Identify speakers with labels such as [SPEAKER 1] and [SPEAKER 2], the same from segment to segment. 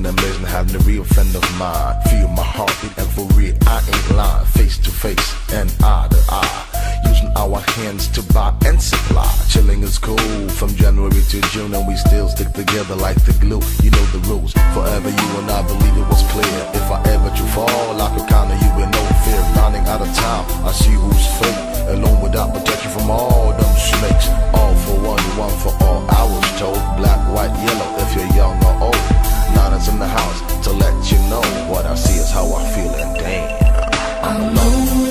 [SPEAKER 1] feeling amazing, having a real friend of mine. Feel my heartbeat and for real, I ain't lying. Face to face and eye to eye, using our hands to buy and supply. Chilling is cool from January to June, and we still stick together like the glue. You know the rules, forever you and I believe it was clear. If I ever to fall, I could count on you with no fear. Running out of time, I see who's fake, alone without protection from all them snakes. All for one, one for all. I was told black, white, yellow if you're young or old. Niners in the house to let you know what I see is how I feel, and damn, I'm alone.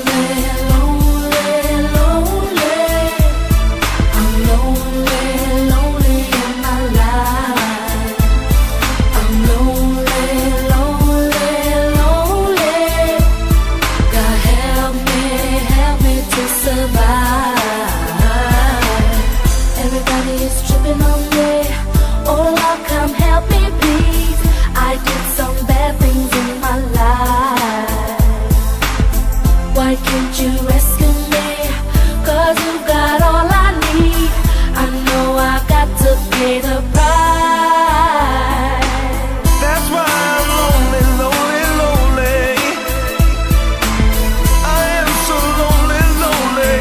[SPEAKER 2] Why can't you rescue me? 'Cause you got all I need. I know I got to pay the price.
[SPEAKER 3] That's why I'm lonely, lonely, lonely. I am so lonely, lonely.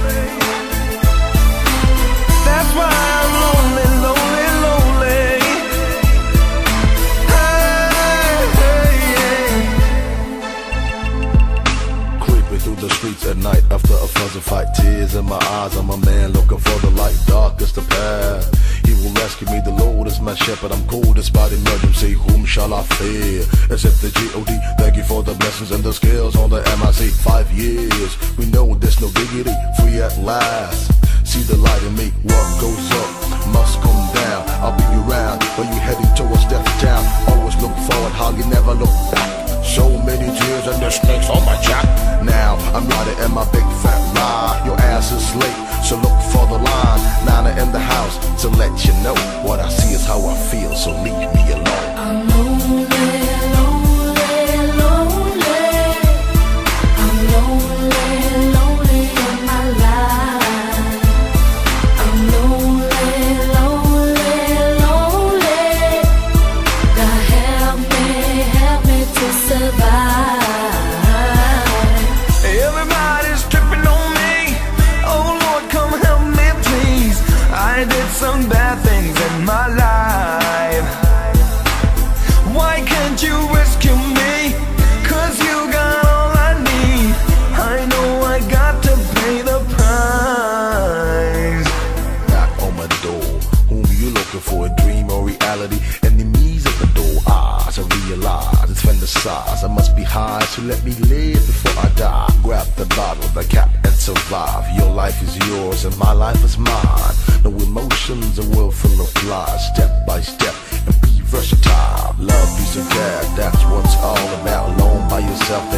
[SPEAKER 3] That's why I'm lonely, lonely, lonely. Hey, hey, hey.
[SPEAKER 1] Creeping through the streets at night after a fuzzy fight, tears in my eyes. I'm a man looking for the light, dark is the path. He will rescue me, the Lord is my shepherd. I'm cool despite emergency, whom shall I fear? Except the G.O.D. Thank you for the blessings and the skills on the MIC. 5 years, we know there's no diggity, free at last. See the light in me, what goes up must come down. I'll be around when you heading towards death town. Always look forward, how you never look back. So many tears and the snakes on my jack. Now I'm riding in my big fat ride. Your ass is late, so look for the line. Nana in the house to let you know what I see is how I feel, so leave me alone.
[SPEAKER 2] I'm lonely, lonely, lonely. I'm lonely, lonely in my life. I'm lonely, lonely, lonely. God help me to survive.
[SPEAKER 3] Everybody's tripping on me. Oh Lord, come help me please. I did some bad things in my life. Why can't you rescue me? 'Cause you got all I need. I know I got to pay the price.
[SPEAKER 1] Knock on my door, whom you looking for, a dream or reality? Enemies at the door, eyes I realize it's fantasize. I must be high, so let me live before I die. Grab the bottle, the cap, and survive. Your life is yours and my life is mine. No emotions, a world full of lies. Step by step and be versatile. Love, peace and care, that's what it's all about. Alone by yourself,